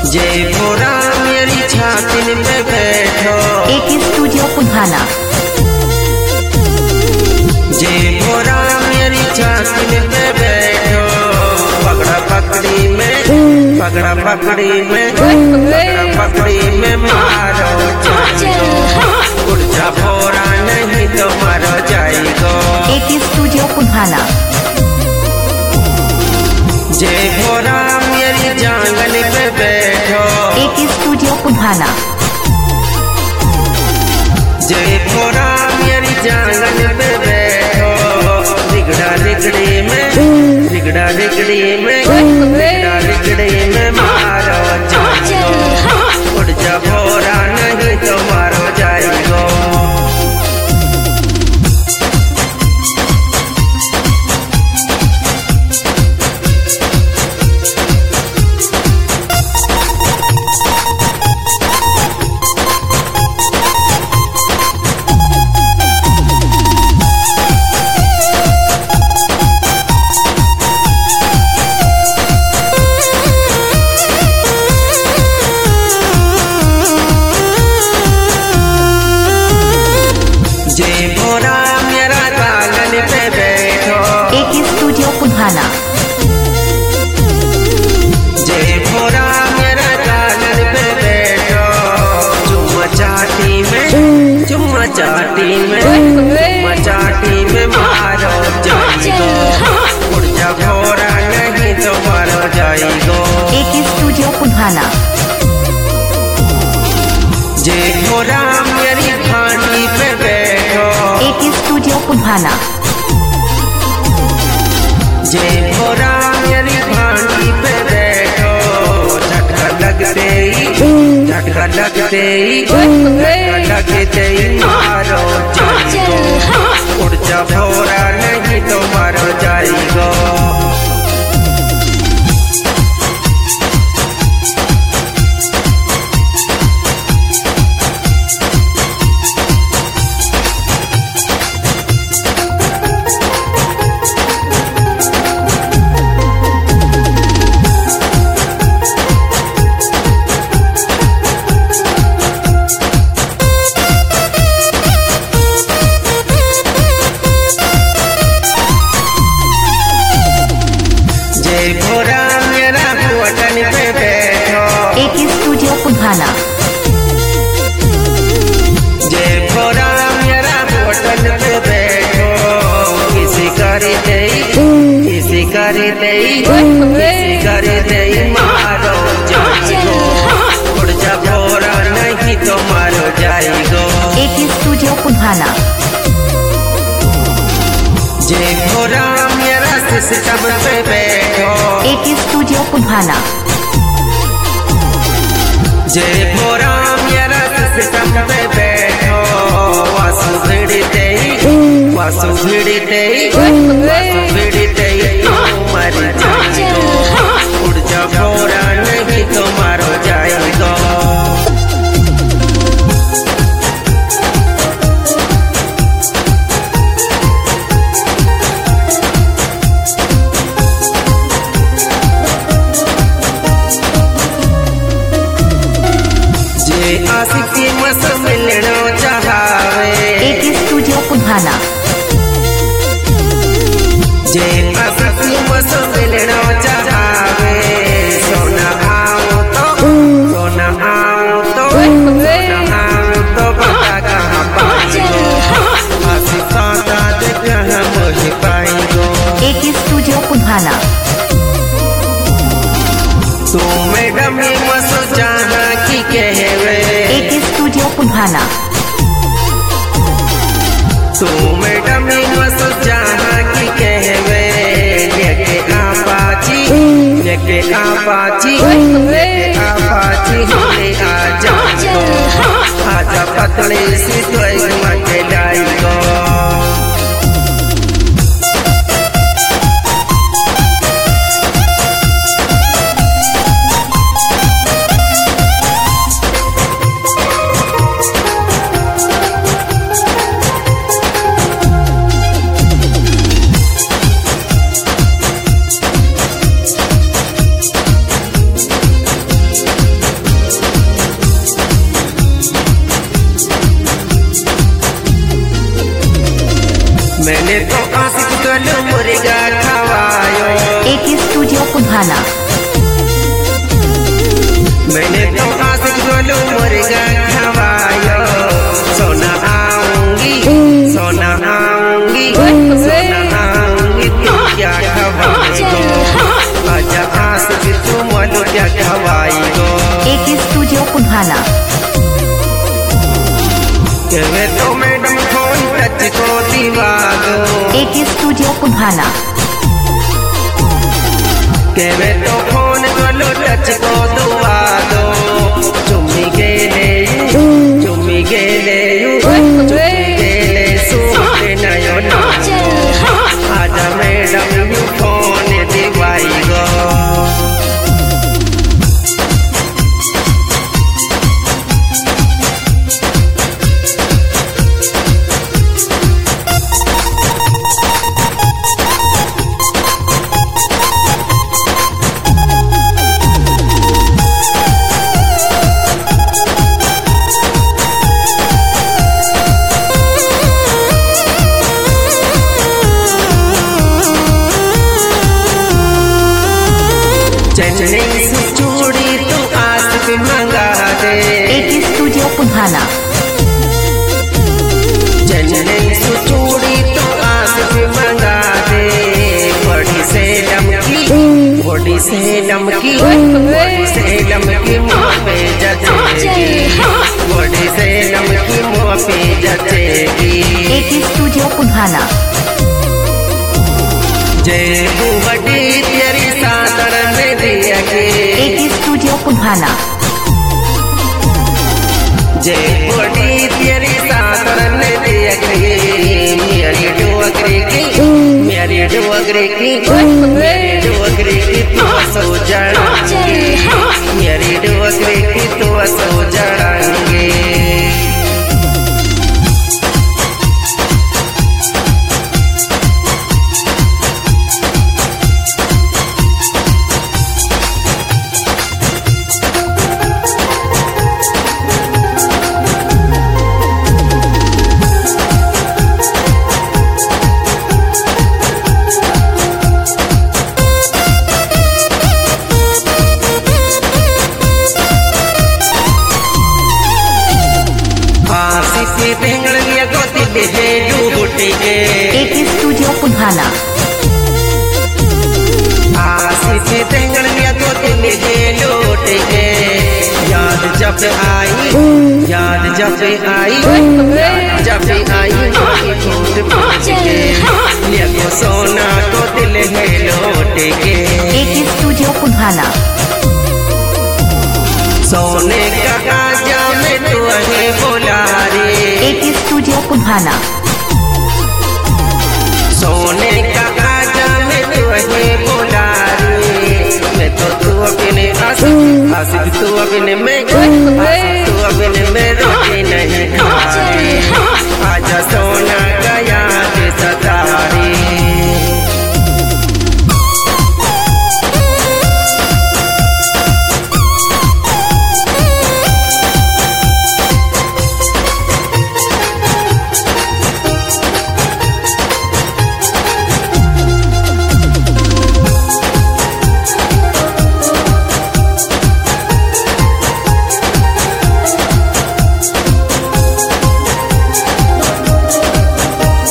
जय भोरा मेरी छाती पे बैठो। एक स्टूडियो पुधाना। जय भोरा मेरी छाती पे बैठो। पकड़ा पकड़ी में पकड़ा पकड़ी में पकड़ा पकड़ी में मारो उर्जा भोरा नहीं तो मारो जाएगो। एक स्टूडियो पुधाना। जय भोरा मेरी जांगल पे बैठो। एक स्टूडियो पुधाना। जय भोरा मेरी जांगल पे बैठो। रिगड़ा रिगड़ी में रिगड़ा रिगड़ी में रिगड़ा रिगड़ी में मारो जाएगो। उर्जा भोरा नहीं तो मारो जाएगो। जय भोरा मेरा जांगल पे बैठो। एक स्टूडियो पुधाना। जय भोरा मेरा जांगल पे बैठो। चुम्मा चाटी में चुम्मा चाटी में चुम्मा चाटी में मारो जाएगो। उर्जा भोरा नहीं तो मारो जाएगो। एक स्टूडियो पुधाना। जय भोरा मेरी भांडी पे बैठो। एक स्टूडियो पुधाना। जय भोरा मेरी भांडी पे बैठो। झटका लगते ही झटका लगते ही झटका लगते ही मारो जाएगो। उर्जा भोरा नहीं तो मारो जाएगो। जय भोरा मेरा वतन पे बैठो। एक स्टूडियो पुधाना। जय भोरा मेरा वतन पे बैठो। किसी करे दे किसी करे दे किसी करे दे मारो जाएगो। उर्जा भोरा नहीं तो मारो जाएगो। एक स्टूडियो पुधाना। जय भोरा मेरा सिस्टम पे बैठो। एक स्टूडियो पुधाना। जय भोरा मेरा सिस्टम पे बैठो। वासु भिड़ते वासु भिड़ते वासु भिड़ते मर जाएगो। उर्जा भोरा नहीं तो मारो जाएगो। जय आशिकी मस मिलनो चाहावे। एक स्टूडियो पुधाना। जय आशिकी मस मिलनो चाहावे। सोना आओ तो सोना आओ तो सोना आओ तो पता कहाँ पाएगो। आशिका दाद कहाँ मुझे पाएगो। एक स्टूडियो पुधाना। तू मैडम मस जाना की कहवे। एक स्टूडियो पुधाना। तू मैडम मस जाना की कहवे। लेके आपाची लेके आपाची लेके आपाची हमें आ जाएगो। आजा पतले सी स्वर्ग में जाएगो। मैंने तो आशिक गोलू मुर्गा खवायो सोना आऊंगी सोना आऊंगी सोना आऊंगी तू क्या खवाएगो आजा आशिक तू मोलू क्या खवाएगो AK Studio Pudhana. कहवे तो मैडम फोन टच को दिवा दो AK Studio Pudhana. कहवे तो फोन गोलू टच को दुआ दो चुम्मी गेले सूते नयो ना आजा मैडम यू फोन दिवाई गो चचनी चूड़ी तू आशिक मंगा दे AK Studio Pudhana. चचनी चूड़ी तू आशिक मंगा दे बड़ी से लमकी मुँह पे जचेगी बड़ी से लमकी मुँह पे जचेगी AK Studio Pudhana. जय बुवटी तेरी सादर में दिया के AK Studio Pudhana. जय बुवटी तेरी सादर में दिया के मेरी डुअगरे की तो सो जड़ांगे मेरी डुअगरे की तो सो जड़ांगे AK Studio Pudhana. याद जब आई को सोना तो दिल है लौट के AK Studio Pudhana. सोने का गाजा में तू है बोला रे AK Studio Pudhana. सोने का गाजा में तू है बोला रे मैं तो तू अपने आशिक तू अपने में रोटी नहीं खा आजा